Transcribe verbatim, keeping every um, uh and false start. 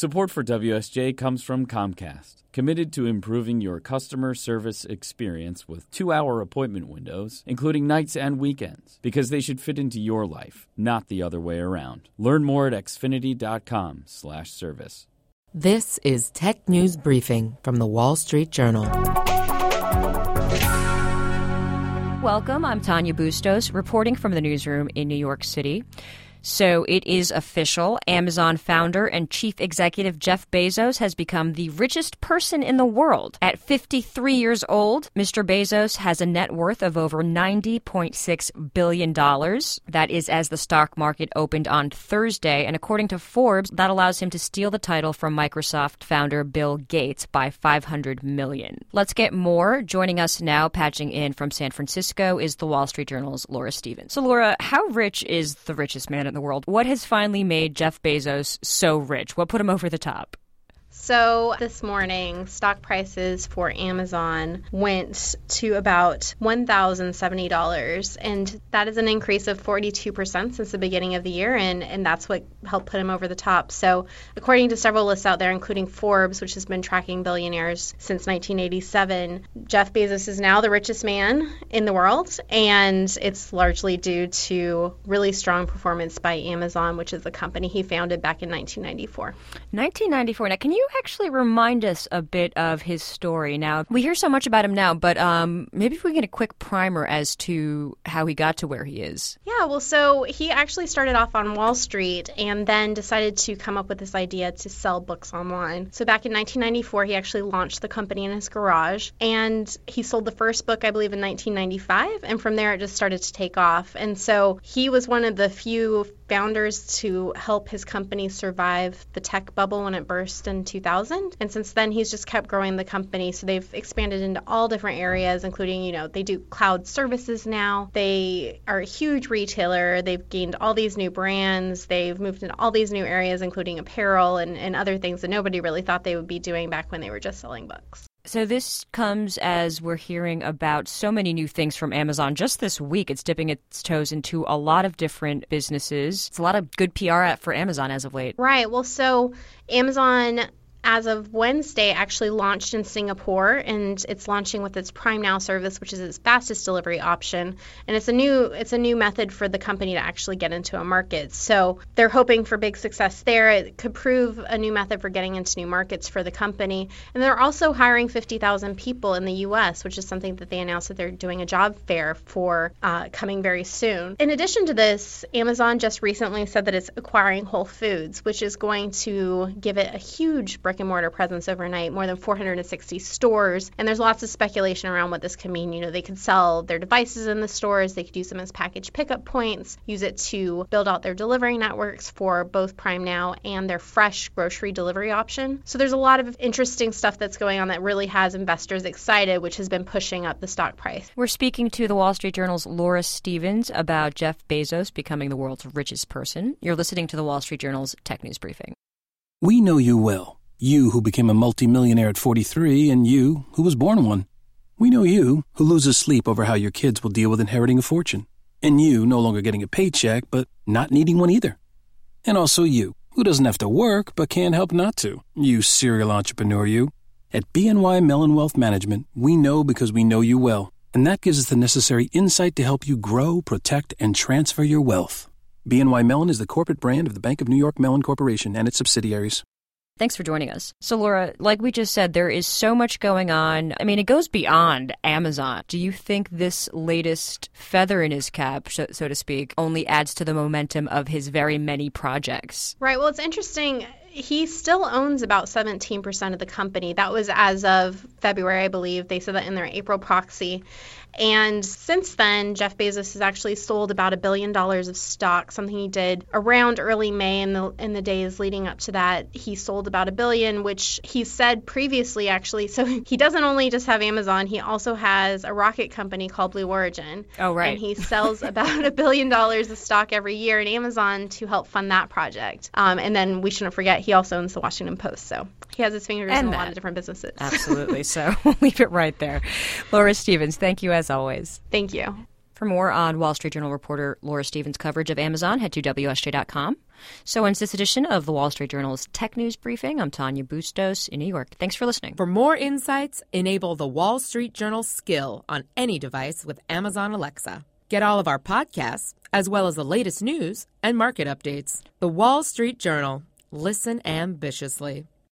Support for W S J comes from Comcast, committed to improving your customer service experience with two-hour appointment windows, including nights and weekends, because they should fit into your life, not the other way around. Learn more at xfinity.com slash service. This is Tech News Briefing from The Wall Street Journal. Welcome. I'm Tanya Bustos, reporting from the newsroom in New York City. So it is official. Amazon founder and chief executive Jeff Bezos has become the richest person in the world. At fifty-three years old, Mister Bezos has a net worth of over ninety point six billion dollars. That is as the stock market opened on Thursday. And according to Forbes, that allows him to steal the title from Microsoft founder Bill Gates by five hundred million dollars. Let's get more. Joining us now, patching in from San Francisco, is the Wall Street Journal's Laura Stevens. So, Laura, how rich is the richest man in the world? What has finally made Jeff Bezos so rich? What put him over the top? So this morning, stock prices for Amazon went to about one thousand seventy dollars, and that is an increase of forty-two percent since the beginning of the year, and, and that's what helped put him over the top. So according to several lists out there, including Forbes, which has been tracking billionaires since nineteen eighty-seven, Jeff Bezos is now the richest man in the world, and it's largely due to really strong performance by Amazon, which is the company he founded back in nineteen ninety-four. nineteen ninety-four. Now, can you actually remind us a bit of his story? Now, we hear so much about him now, but um, maybe if we get a quick primer as to how he got to where he is. Yeah, well, so he actually started off on Wall Street and then decided to come up with this idea to sell books online. So back in nineteen ninety-four, he actually launched the company in his garage, and he sold the first book, I believe, in nineteen ninety-five, and from there it just started to take off. And so he was one of the few founders to help his company survive the tech bubble when it burst in two thousand. And since then, he's just kept growing the company. So they've expanded into all different areas, including, you know, they do cloud services now. They are a huge retailer. They've gained all these new brands. They've moved into all these new areas, including apparel and, and other things that nobody really thought they would be doing back when they were just selling books. So this comes as we're hearing about so many new things from Amazon. Just this week, it's dipping its toes into a lot of different businesses. It's a lot of good P R for Amazon as of late. Right. Well, so Amazon, as of Wednesday, actually launched in Singapore, and it's launching with its Prime Now service, which is its fastest delivery option. And it's a new it's a new method for the company to actually get into a market. So they're hoping for big success there. It could prove a new method for getting into new markets for the company. And they're also hiring fifty thousand people in the U S, which is something that they announced that they're doing a job fair for uh, coming very soon. In addition to this, Amazon just recently said that it's acquiring Whole Foods, which is going to give it a huge brick and mortar presence overnight, more than four hundred sixty stores. And there's lots of speculation around what this could mean. You know, they could sell their devices in the stores, they could use them as package pickup points, use it to build out their delivery networks for both Prime Now and their fresh grocery delivery option. So there's a lot of interesting stuff that's going on that really has investors excited, which has been pushing up the stock price. We're speaking to the Wall Street Journal's Laura Stevens about Jeff Bezos becoming the world's richest person. You're listening to the Wall Street Journal's Tech News Briefing. We know you well. You who became a multimillionaire at forty-three, and you who was born one. We know you who loses sleep over how your kids will deal with inheriting a fortune. And you no longer getting a paycheck, but not needing one either. And also you, who doesn't have to work, but can't help not to. You serial entrepreneur, you. At B N Y Mellon Wealth Management, we know because we know you well. And that gives us the necessary insight to help you grow, protect, and transfer your wealth. B N Y Mellon is the corporate brand of the Bank of New York Mellon Corporation and its subsidiaries. Thanks for joining us. So, Laura, like we just said, there is so much going on. I mean, it goes beyond Amazon. Do you think this latest feather in his cap, so, so to speak, only adds to the momentum of his very many projects? Right. Well, it's interesting. He still owns about seventeen percent of the company. That was as of February, I believe. They said that in their April proxy. And since then, Jeff Bezos has actually sold about a billion dollars of stock, something he did around early May in the in the days leading up to that. He sold about a billion, which he said previously, actually. So he doesn't only just have Amazon, he also has a rocket company called Blue Origin. Oh, right. And he sells about a billion dollars of stock every year in Amazon to help fund that project. Um, and then we shouldn't forget, he also owns the Washington Post. So he has his fingers and in that. a lot of different businesses. Absolutely. So we'll leave it right there. Laura Stevens, thank you as always. Thank you. For more on Wall Street Journal reporter Laura Stevens' coverage of Amazon, head to W S J dot com. So ends this edition of the Wall Street Journal's Tech News Briefing. I'm Tanya Bustos in New York. Thanks for listening. For more insights, enable the Wall Street Journal skill on any device with Amazon Alexa. Get all of our podcasts, as well as the latest news and market updates. The Wall Street Journal. Listen ambitiously.